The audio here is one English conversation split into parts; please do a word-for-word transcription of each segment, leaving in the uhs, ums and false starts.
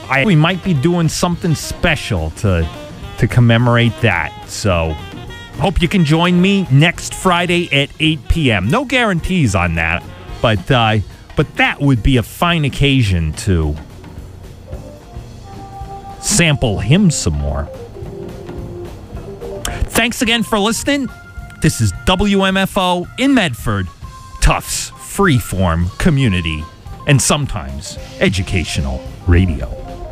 I, we might be doing something special to to commemorate that. So hope you can join me next Friday at eight p.m. No guarantees on that, but uh, but that would be a fine occasion to sample him some more. Thanks again for listening. This is W M F O in Medford, Tufts freeform community and sometimes educational radio.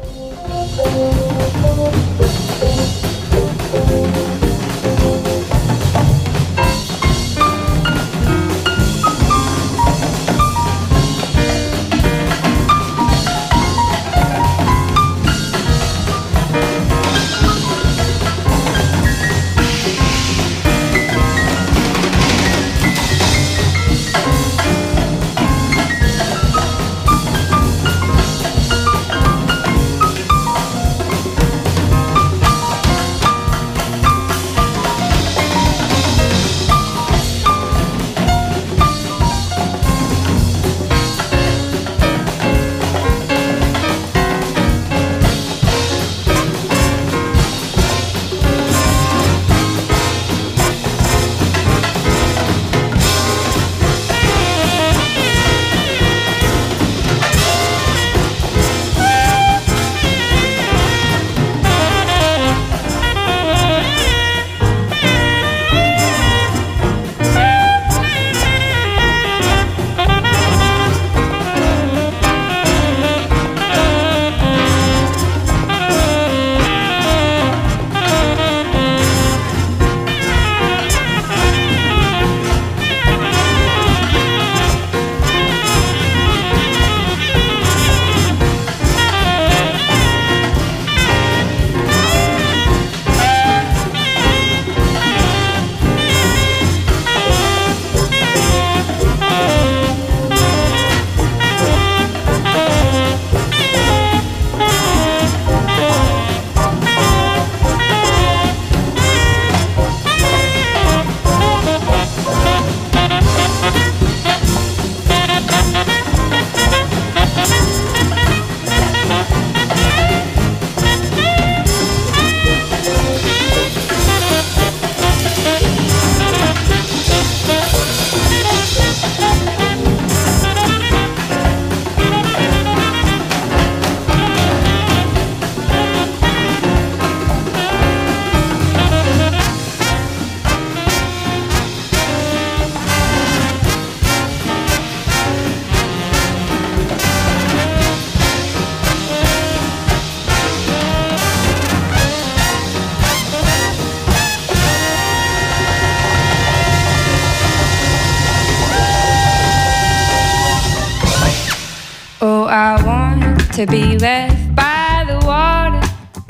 To be left by the water,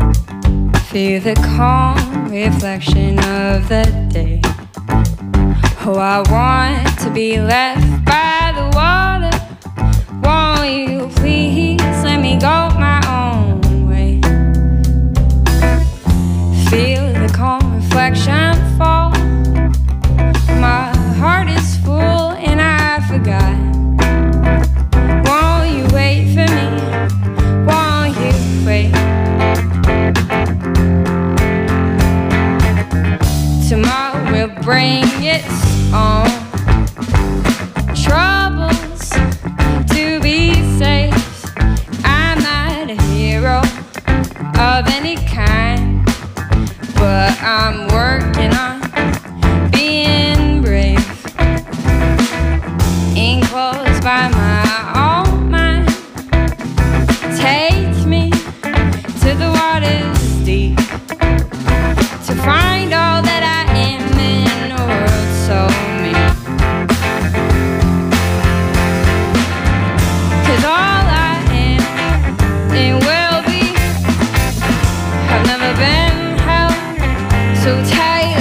feel the calm reflection of the day. Oh, I want to be left by the water. Won't you please let me go my own way? Feel the calm reflection fall. My heart is full and I forgot. Won't you wait for me? Won't you wait? Tomorrow will bring its own troubles to be safe. I'm not a hero of any kind, but I'm working on being brave. Enclosed by my own mind, take me to the water's deep, to find all that I am in a world so mean. 'Cause all I am and will be have never been held so tight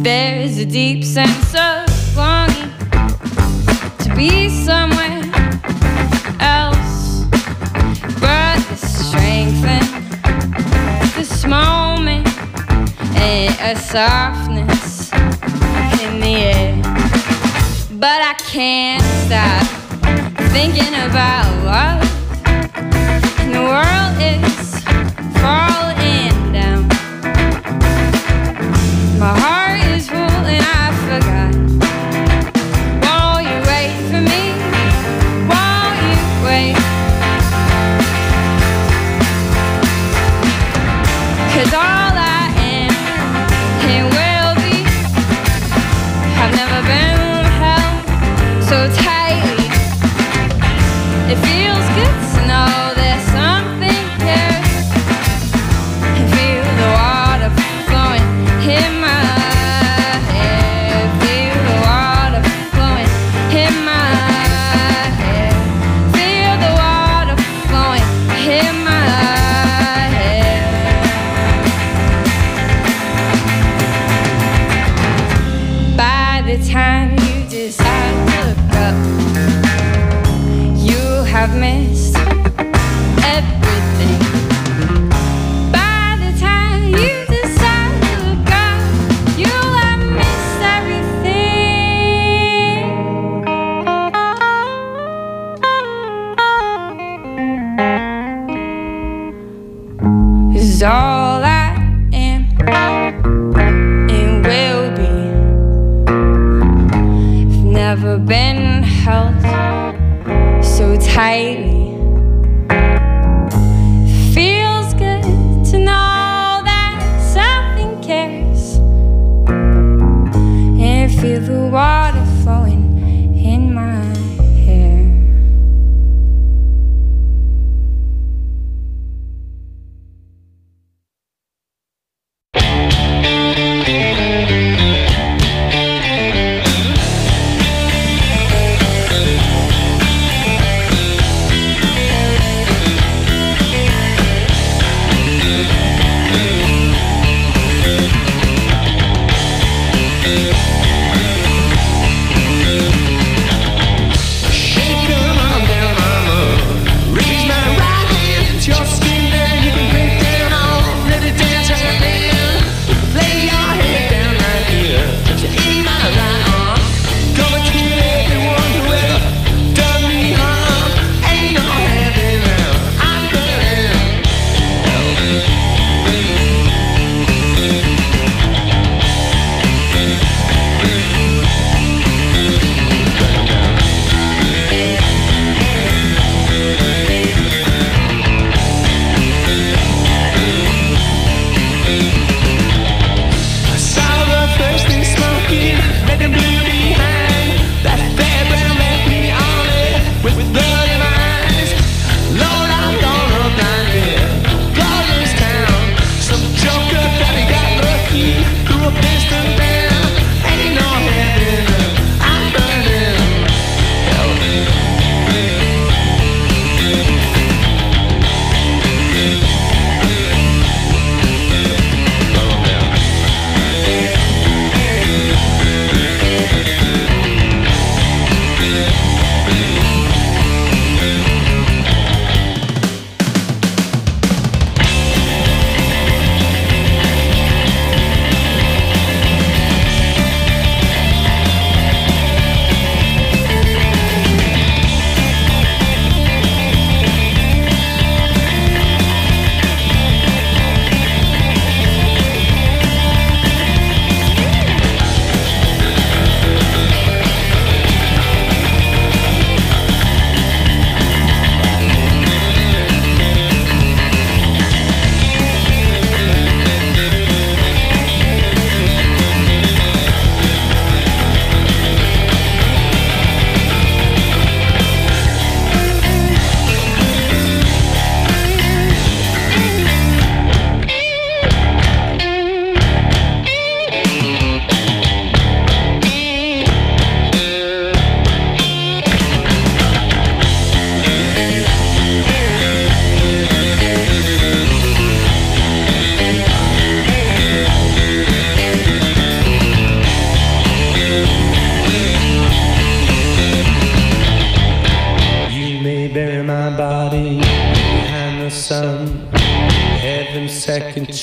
There's a deep sense of longing to be somewhere else, but the strength in this moment and a softness in the air. But I can't stop thinking about love, and the world is falling down. My heart is full and I forgot. Won't you wait for me? Won't you wait? 'Cause all I am and will be, I've never been held so tightly. It feels good to know there's something here, and feel the water flowing in my hair. Feel the water flowing in my hair. Feel the water flowing in my hair. By the time you decide to look up, you have missed everything. By the time you decide to look up, you'll have missed everything. 'Cause all I am and will be, I've never been held so tightly. Feels good to know that something cares, and feel the water flowing in my hair.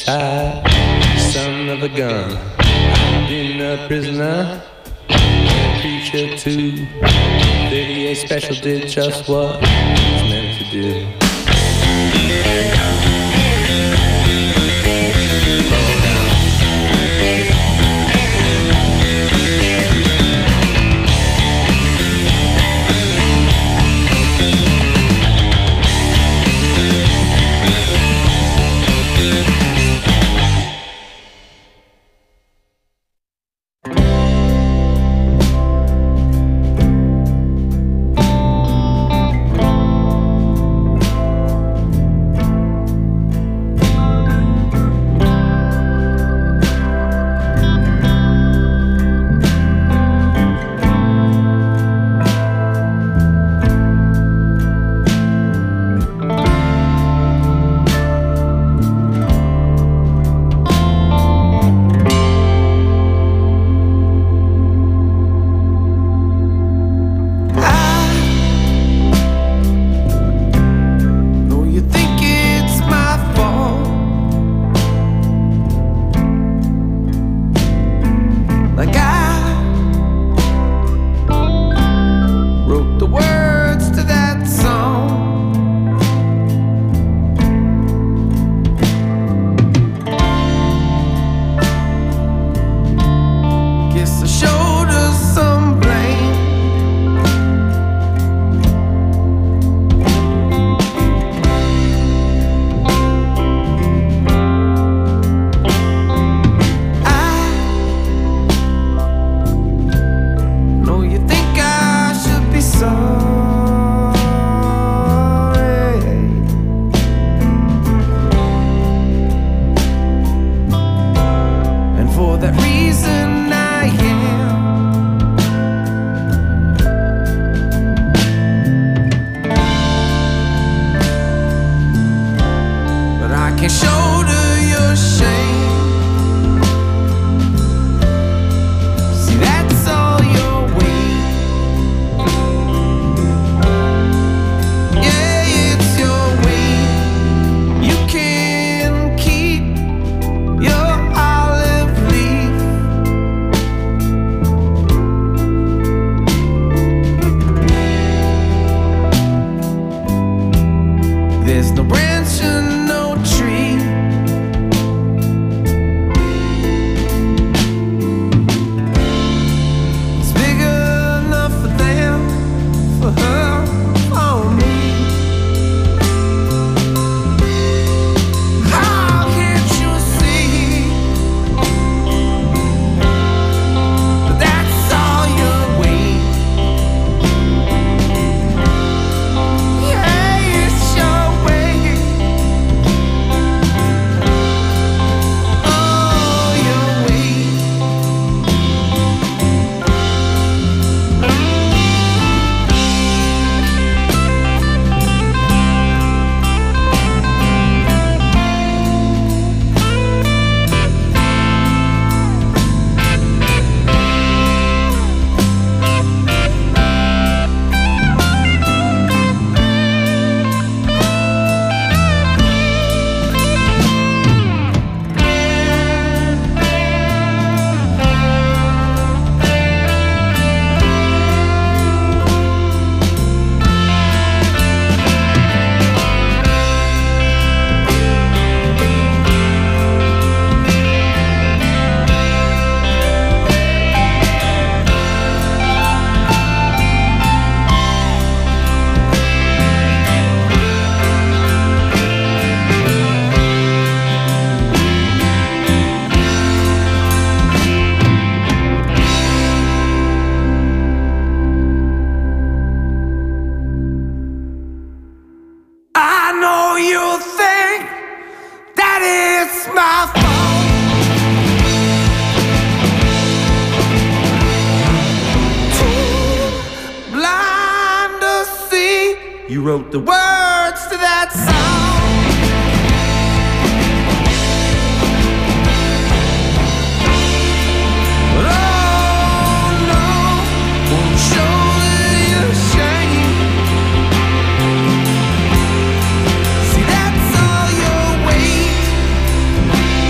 side, son of a gun. I've been a prisoner, a preacher too. thirty-eight Special did just what it was meant to do. You wrote the words to that song. But oh no, won't show your shame. See, that's all your weight.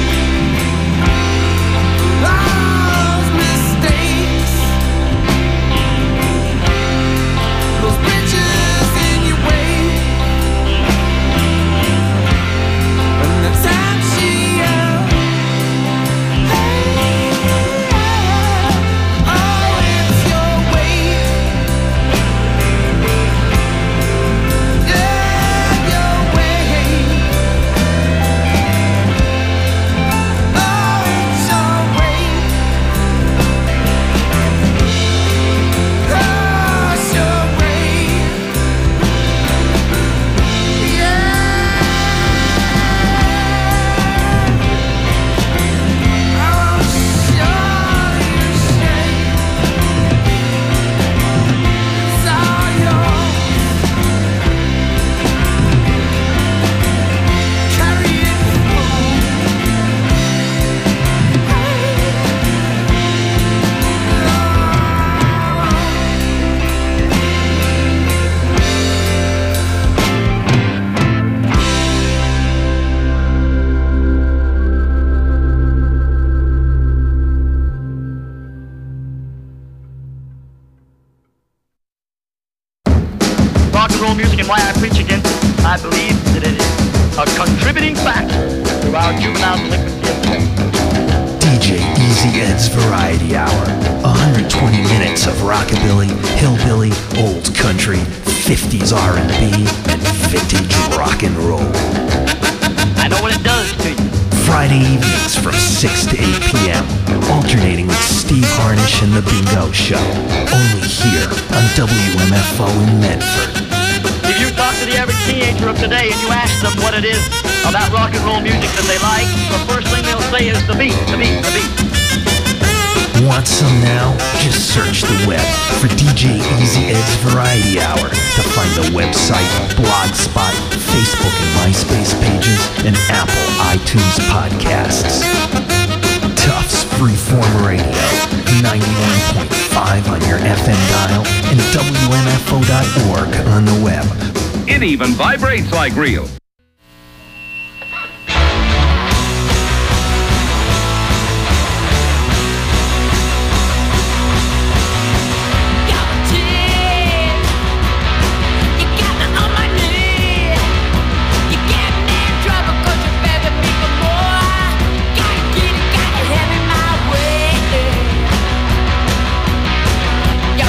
I believe that it is a contributing factor to our juvenile delinquency epidemic. D J Easy Ed's Variety Hour. one hundred twenty minutes of rockabilly, hillbilly, old country, fifties R and B, and vintage rock and roll. I know what it does to you. Friday evenings from six to eight p.m. Alternating with Steve Harnish and The Bingo Show. Only here on W M F O in Medford. If you talk to the average teenager of today and you ask them what it is about rock and roll music that they like, the first thing they'll say is the beat, the beat, the beat. Want some now? Just search the web for D J Easy Ed's Variety Hour to find the website, Blogspot, Facebook and MySpace pages, and Apple iTunes podcasts. Tufts Freeform Radio, ninety-one point five on your F M dial, and W M F O dot org on the web. It even vibrates like real.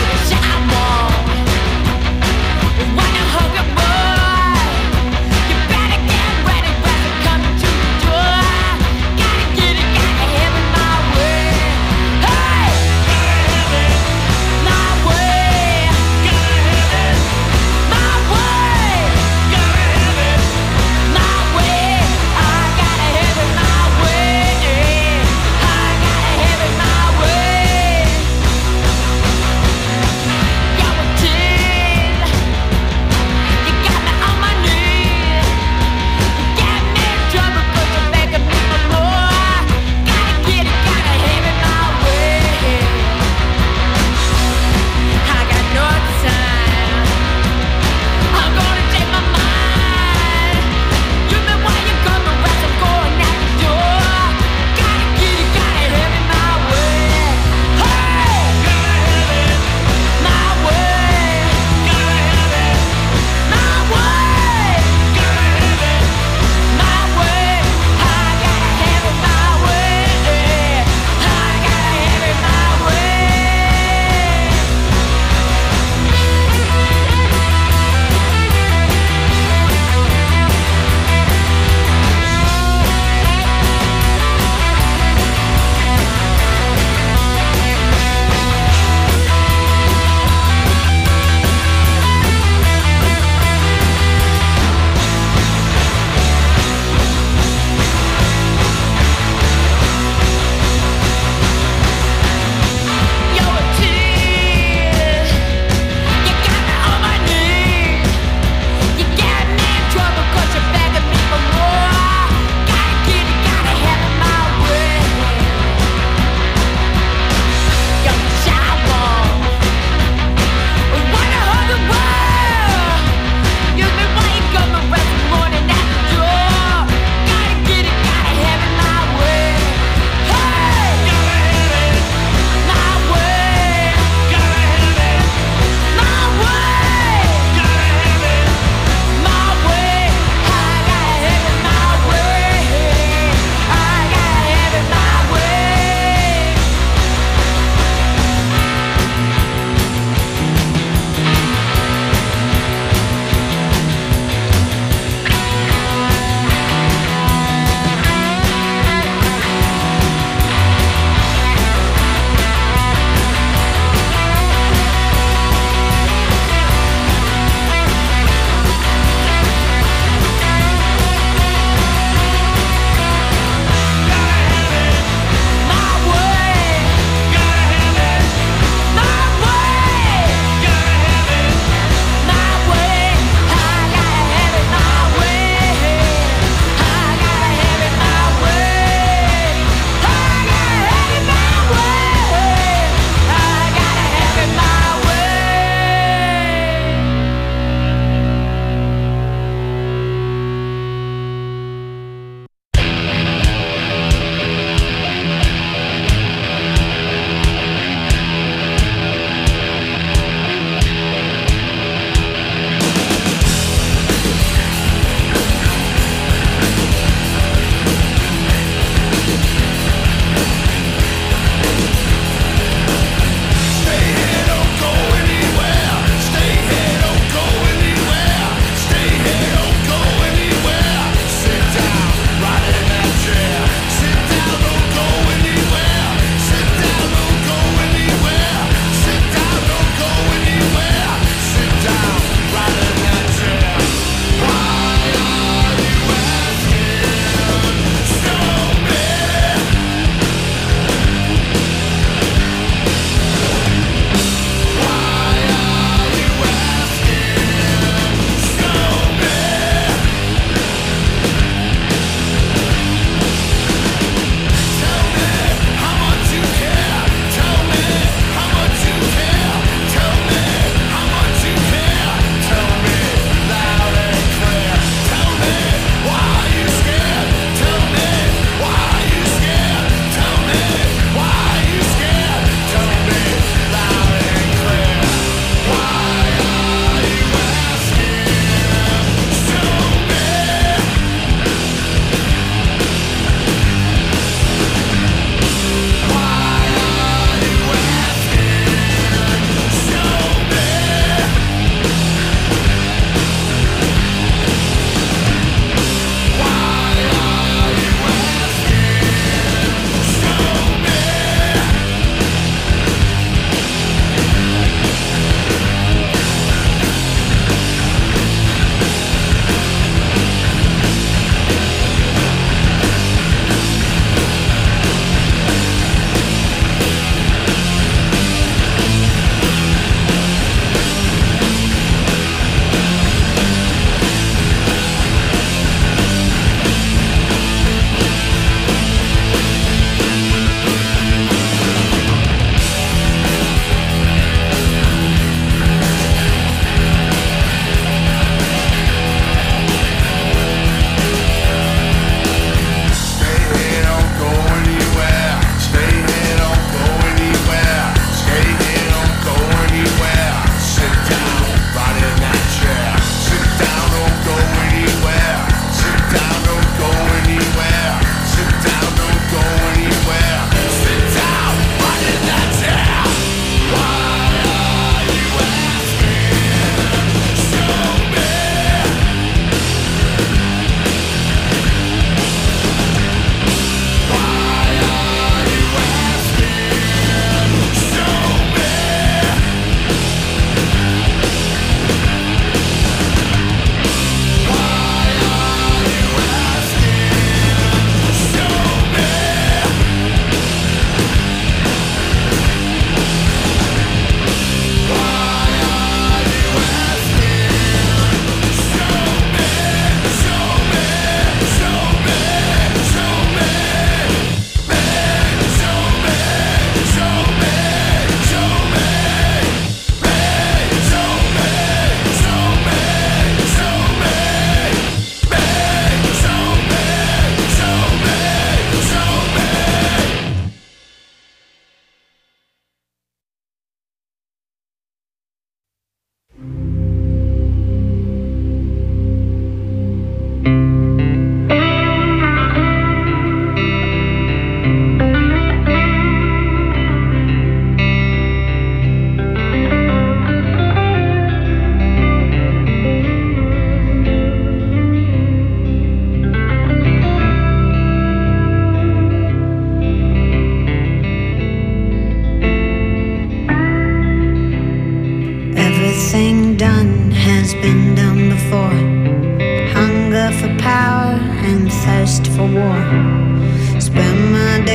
Wanna hug a boy?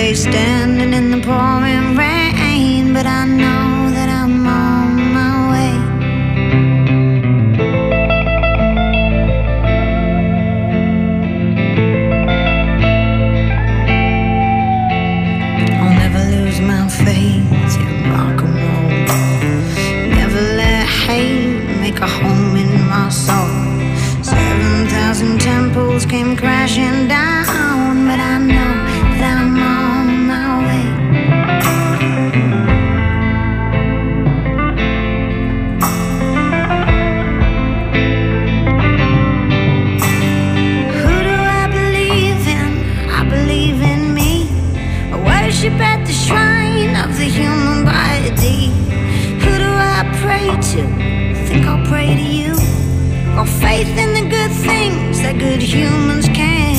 day standing in the pouring rain, but I know that I'm on my way. I'll never lose my faith in rock and roll. Never let hate make a home in my soul. Seven thousand temples came crashing down, but I know that I'm on my way. Who do I believe in? I believe in me. I worship at the shrine of the human body. Who do I pray to? Think I'll pray to you. Got faith in the good things that good humans can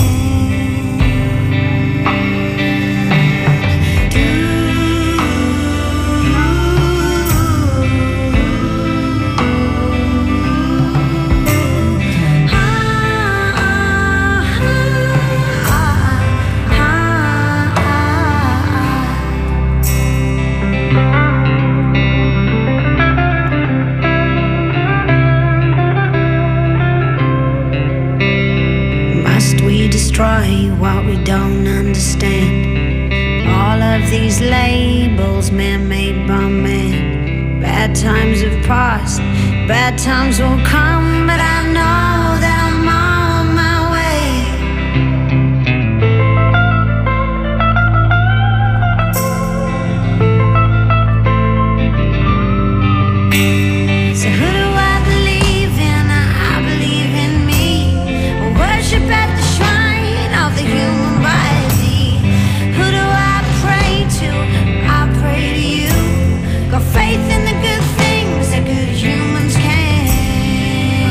what we don't understand. All of these labels man-made by man. Bad times have passed, bad times will come, but I know that I'm on my way. So who do I believe in? I believe in me. I worship at the shrine of the human body. Who do I pray to? I pray to you. Got faith in the good things that good humans can.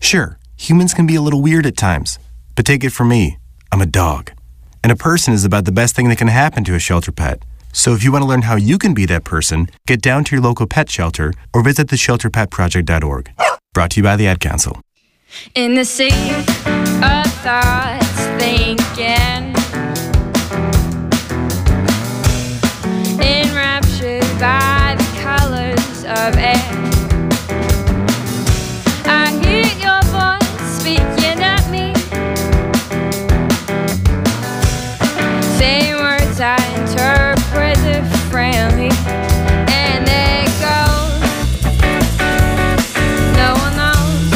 Sure, humans can be a little weird at times, but take it from me, I'm a dog. And a person is about the best thing that can happen to a shelter pet. So if you want to learn how you can be that person, get down to your local pet shelter or visit the shelter pet project dot org. Brought to you by the Ad Council. In the sea of thoughts thinking, enraptured by the colors of air, I hear your voice speaking at me, saying words I interpret differently, and they go, no one knows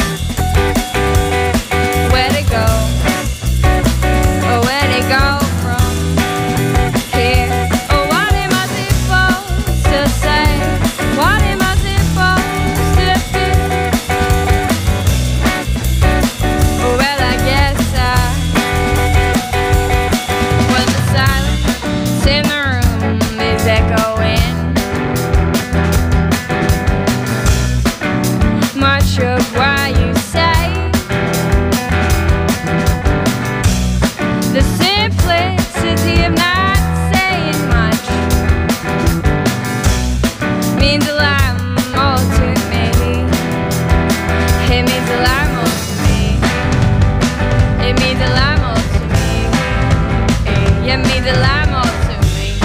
where to go, or where to go from here, or what am I supposed to say, what am I supposed to do? Well, I guess I, well, the silence in the room is echoing, much of what you say, the simplicity of not saying much means a lot more to me. It means a lot more to me. It means a lot more to me. It means a lot more to me.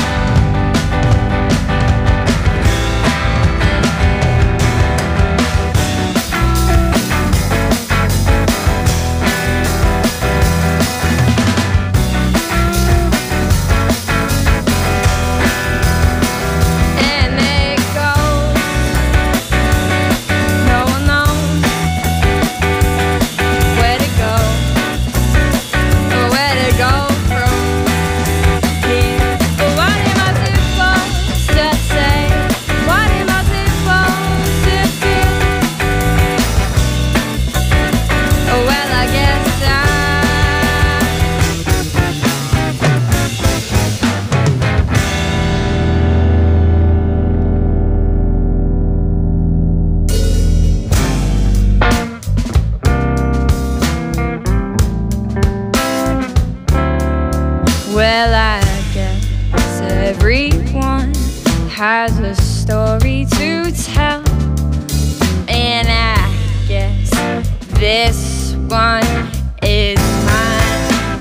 And it goes, no one knows where to go, or where to go from here. But what am I supposed to say? What am I supposed to do? Oh, well, I guess I, well, I guess everyone has a story to tell, and I guess this one is mine.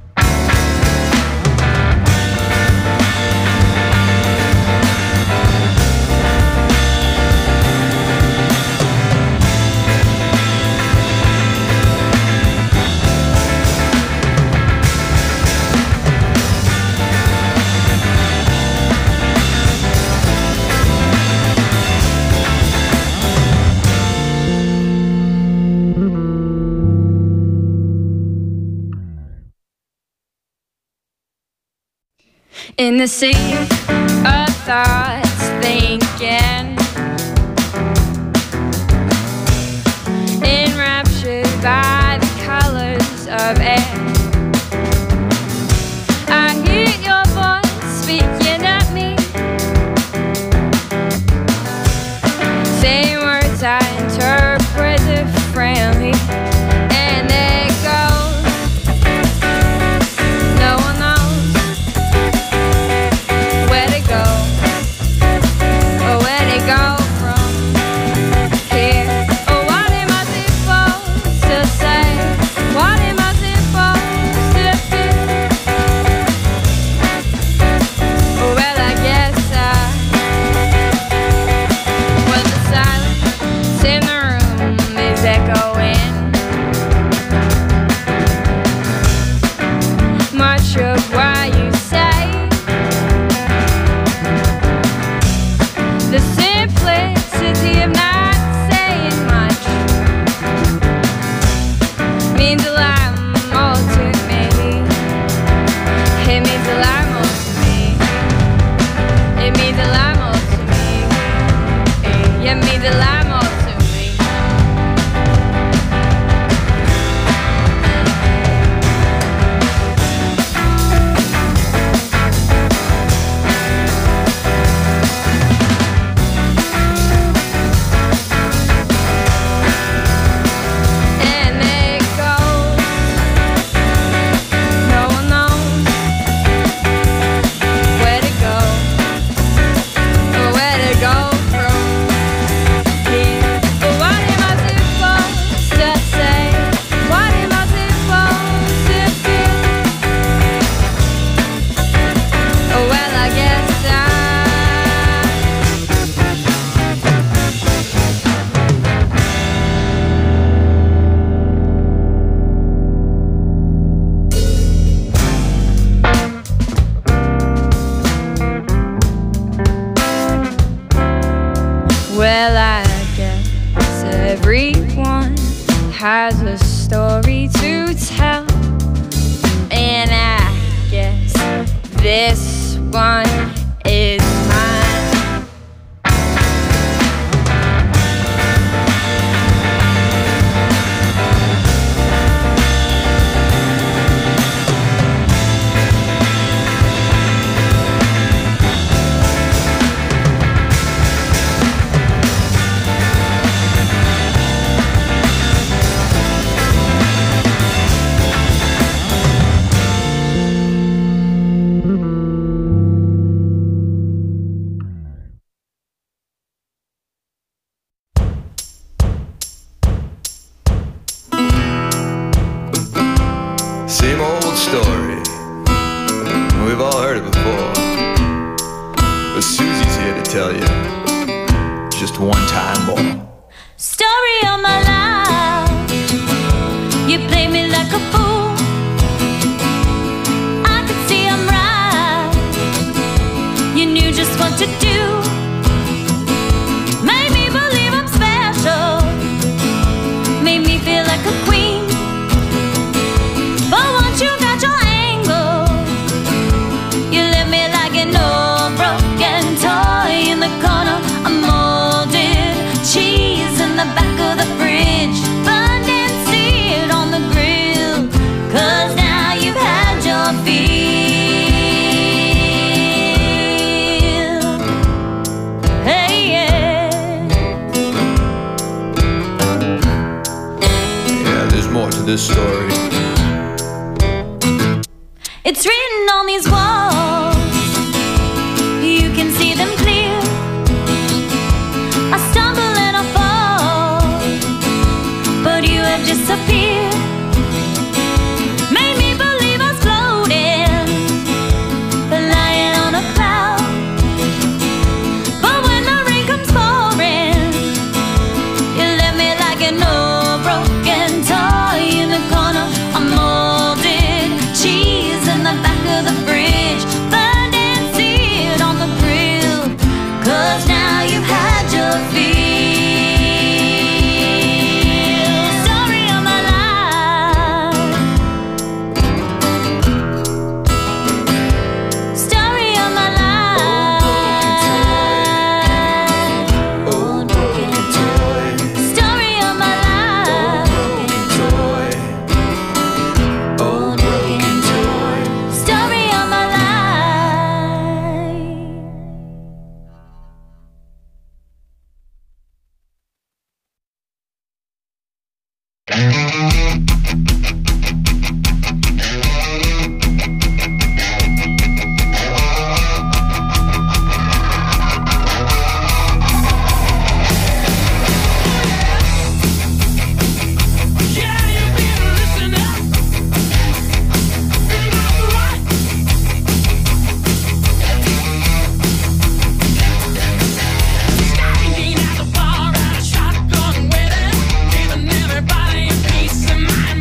In the sea of thoughts thinking, enraptured by the colors of air, I hear your voice speaking at me, saying words I interpret differently, and they go, no one knows where to go, or where to go from here. Oh, what am I supposed to say? What am I supposed to do? Oh, well, I guess I, well, the silence in the room is echoing, much of what you say, the simplicity of not saying much means a lot more to me. It means a lot more to me. It means a lot more to me. It means a lot more to me. Everyone has a story to tell, and I guess this one is mine. Same old story. We've all heard it before. But Susie's here to tell you just one time more. Story of my life. You play me like a fool. I could see I'm right. You knew just what to do. Made me believe I'm special. Made me feel like a queen. But once you got your angle, you left me like an old broken toy in the corner. A molded cheese in the back of the fridge, burned and seared on the grill. Cause now you've had your fill. Hey, yeah. Yeah, there's more to this story. It's written on these walls. You can see them clear. I stumble and I fall, but you have disappeared. Made me believe I was floating, lying on a cloud. But when the rain comes pouring, you left me like an old broken toy in the corner. A molded cheese in the back of the fridge, burned and seared on the grill. Cause now you've had your fill. Story of my life. Story of my life. Old broken toy. Story of my life. Old broken toy. Story of my life. Standing at the bar, had a shotgun with it, giving everybody a piece of my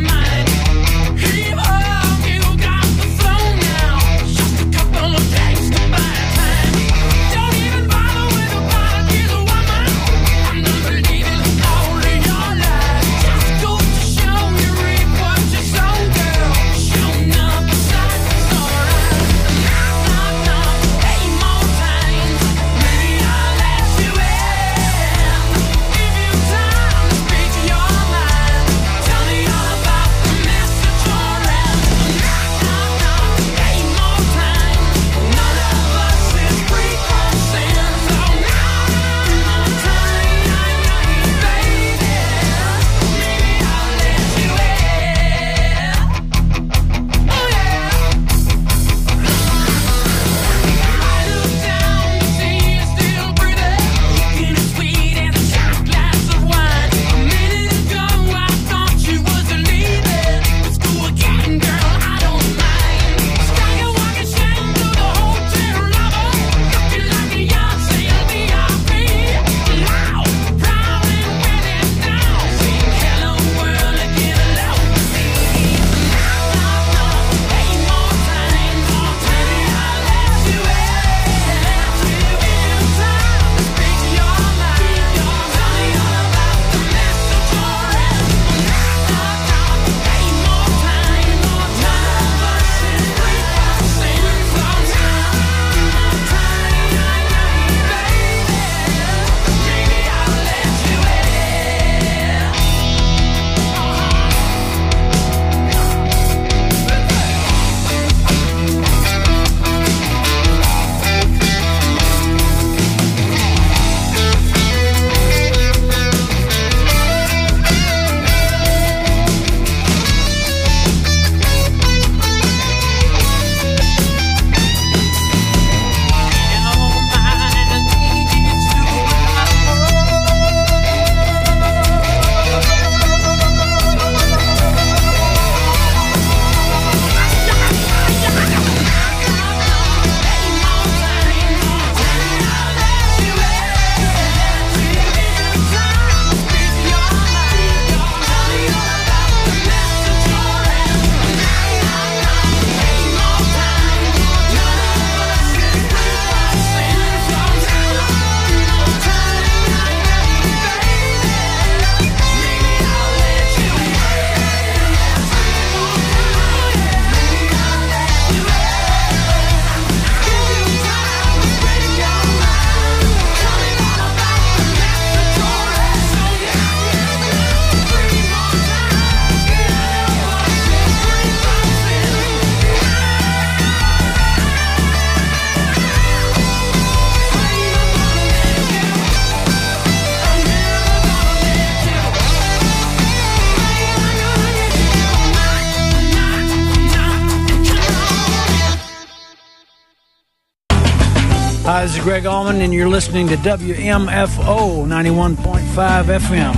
Hi, this is Greg Allman, and you're listening to W M F O ninety-one point five F M.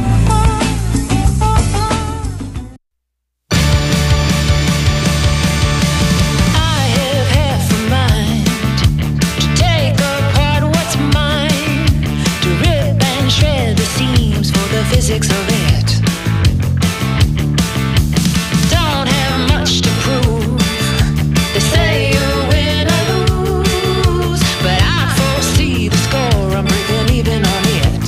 Physics of it. Don't have much to prove. They say you win or lose, but I foresee the score. I'm believing on it.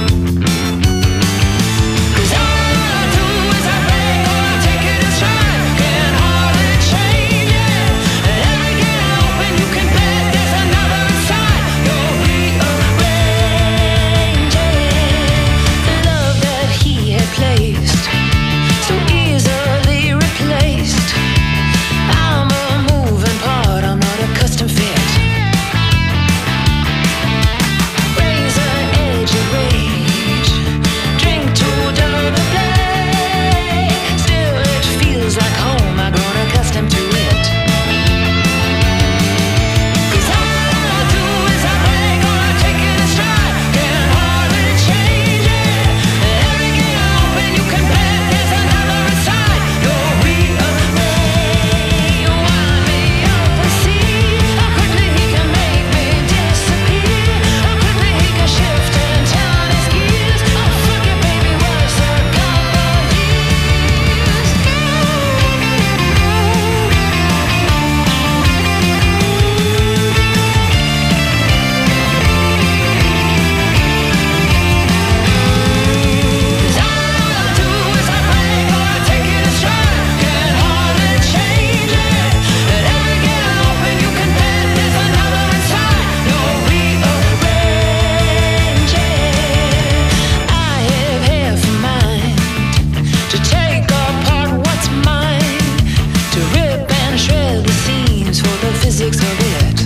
'Cause all I do is I play, or I take it as stride. Can hardly change it. And every game I open, you can bet there's another side. You'll rearrange the love that he had placed, so easily replaced. I'm a moving part, I'm not a custom fit. Razor edge of rage, drink to dull the play. Still it feels like home, I've grown accustomed to it. 'Cause all I do is I play, gonna take it in stride. Can hardly change it. Every game I open, you can bet there's another side. You'll rearrange, wind me up and see how quickly he can make me disappear. How quickly he can shift and turn his gears. Oh, fuck it, baby, what's a couple years? Cause all I do is I play, gonna take it in stride. Can hardly change it. At every game I open, you can bet there's another inside. You'll rearrange it. I have half a mind to take apart what's mine, to rip and shred the seams for the physics of it.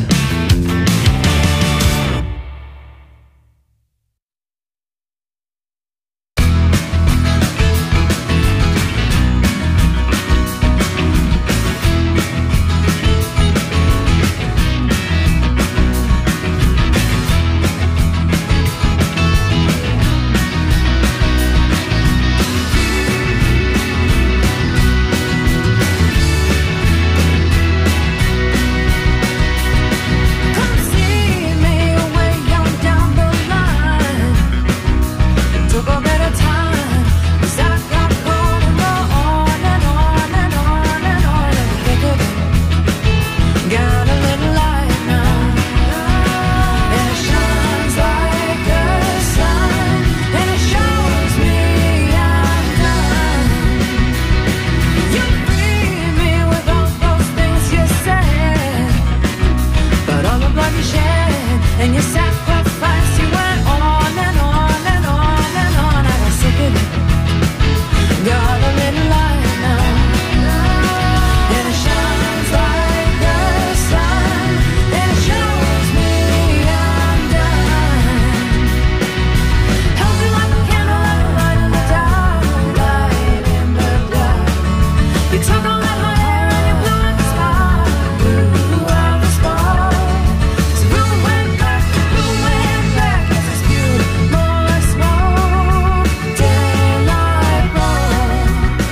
Come see me way on down the line. Took a bit of time, 'cause I got caught in the on and on and on and on in the thick of it. Got a little light now, and it shines like the sun, and it shows me I'm done. You free me with all those things you said, but all the blood you shed and your sacrifice, you went on and on and on and on. I got sick of it. Got a little light now, and it shines like the sun, and it shows me I'm done. Held you like a candle, like a light in the dark, light in the dark. You took all that my hair and you blew out the spark, blew out the spark. So blue went back, blue went back, as I spewed more smoke, daylight roll.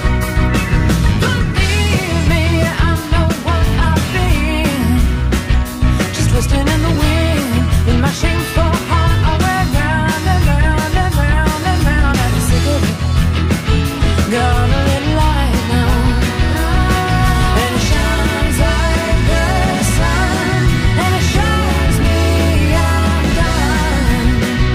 Believe me, I know what I've been, just twisting in the wind, with my shameful heart I went round and round and round and round. I'm sick of it. Got a little light now, and it shines like the sun, and it shows me I'm done.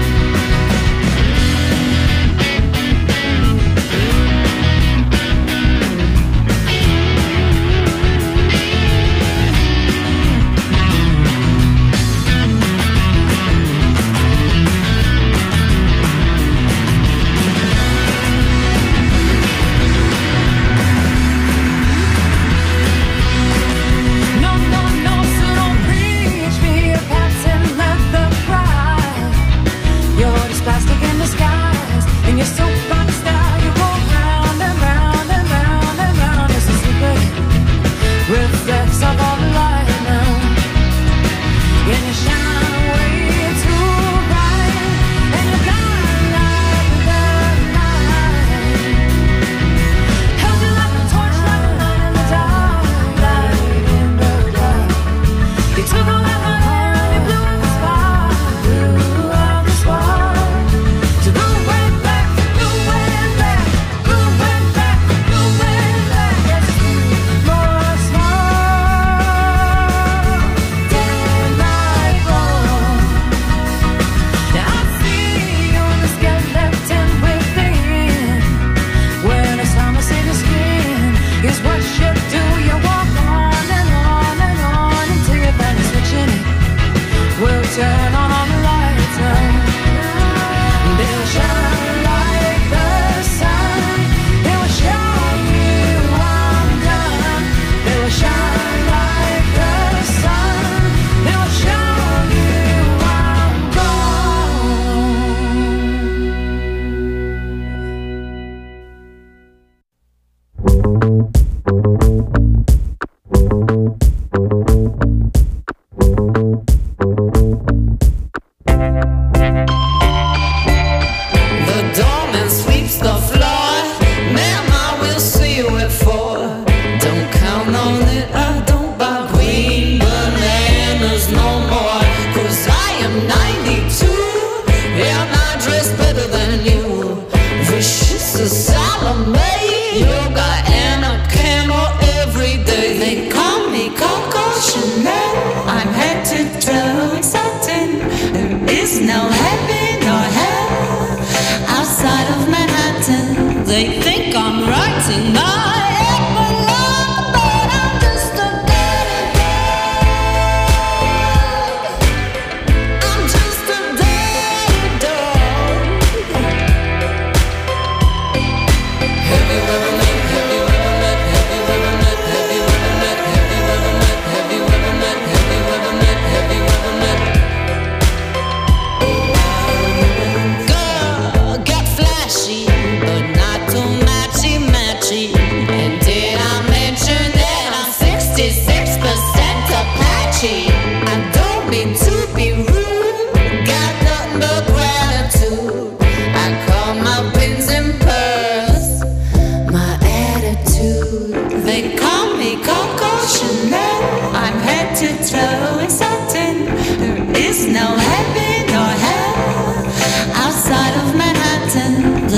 No, no, no, so don't preach me a patent leather pride. You're just plastic in disguise, and you're so fun style. You go round and round and round and round. It's a secret reflex of all the light now, and you shine away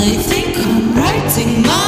They think I'm writing my